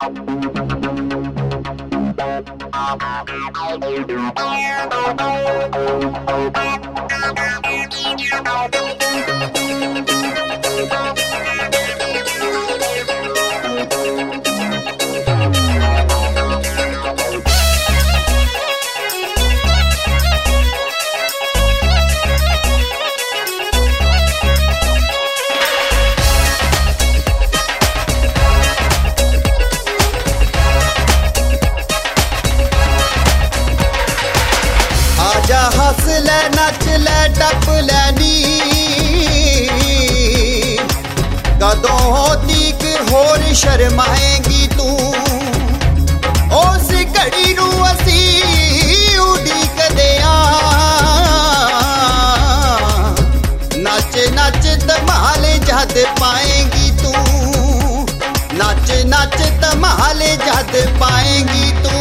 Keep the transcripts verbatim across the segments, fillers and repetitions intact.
हस ले नच ले टप लैनी कदों होती कि होर शर्माएगी तू उस घड़ी नू असी उड़ीकदे आ नच नच धमाल जद पाएगी तू नच नच धमाल जद पाएगी तू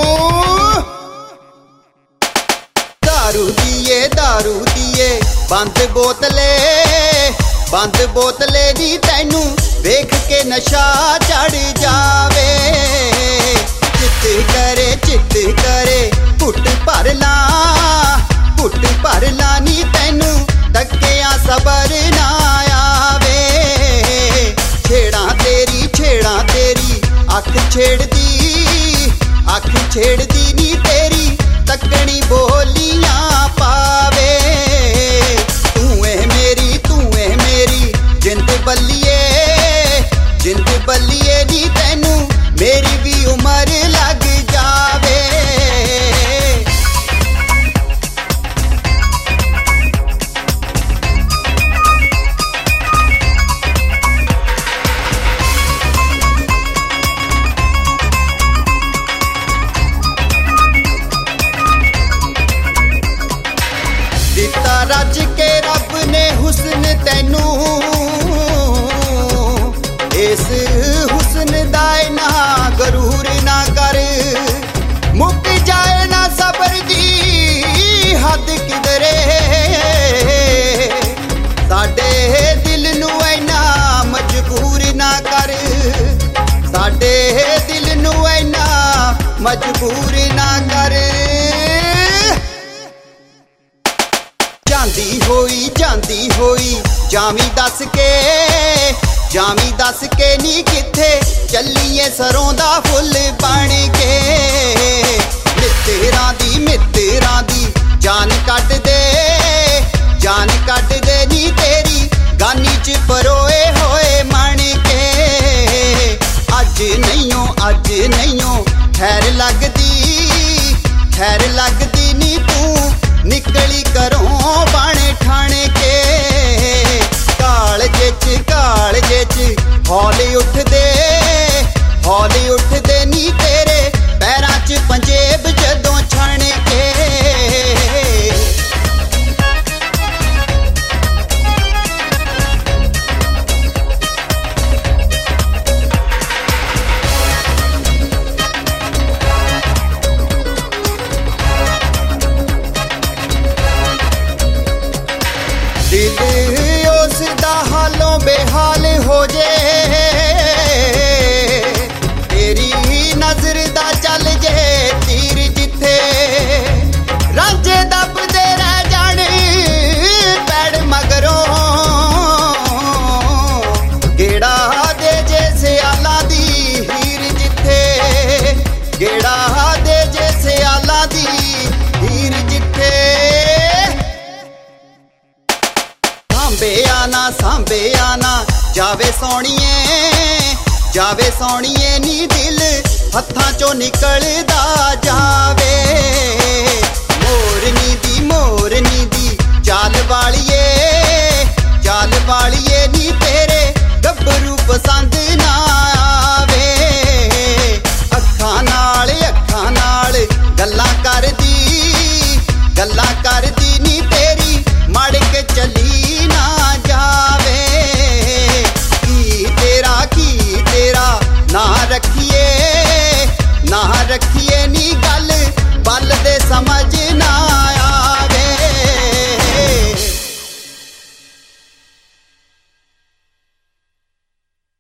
दारू दिए दारू दिए बंद बोतले बंद बोतले दी तैनू वेख के नशा चढ़ जावे चित करे चित करे घुट भर ला घुट भर ला नी तैनू तकिया सबर ना आवे छेड़ा तेरी छेड़ा तेरी अख छेड़ दी अख छेड़ दी नी तेरी तकनी बोलियां पावे तू है मेरी तू है मेरी जिंद बल्लिए जिंद बल्लिए नी तैनू मेरी भी उम्र लग जावे दिता रज के रब ने हुस्न तैनू इस हुस्न दाए ना गरूर ना कर मुक जाए ना सबर दी हद किधरे साडे दिल नू ऐना मजबूर ना कर साडे दिल नू ऐना मजबूर ना कर जांदी होई जांदी होई जामी दस के जामी दस के नी किथे चलिए सरों दा फुल बन के मित्तरां दी मित्तरां दी जान कट दे जान कट दे नी तेरी गानी च परोए होए मन के अज नहींओ अज नहींओ खैर लगदी खैर लगदी नी तू निकली करों बाणे ठाणे के कालजे च कालजे च हौली उठ दे हौली उठ दे नी तेरे पैरां च पंजेब जदों छण के दिल उस दा हालों बेहाल हो जे तेरी नजर दा चल जे तीर जिथे रांझे दबदे रह जाने पैड़ मगरों गेड़ा दे जे सियाला दी हीर जिथे गेड़ा दे जे सियाला दी हीर जिथे सांबे आना सांबे आना जावे सोनिए जावे सोनिए नी दिल हत्थां चों निकलदा जावे मोरनी दी मोरनी दी चाल वालिए चाल वालिए नी तेरे गब्बरू पसंद ना आवे अखां नाल अखां नाल गल्लां करदी गल्लां करदी नी तेरी मड़ के चली ना जावे की तेरा की तेरा ना रखिए ना रखिए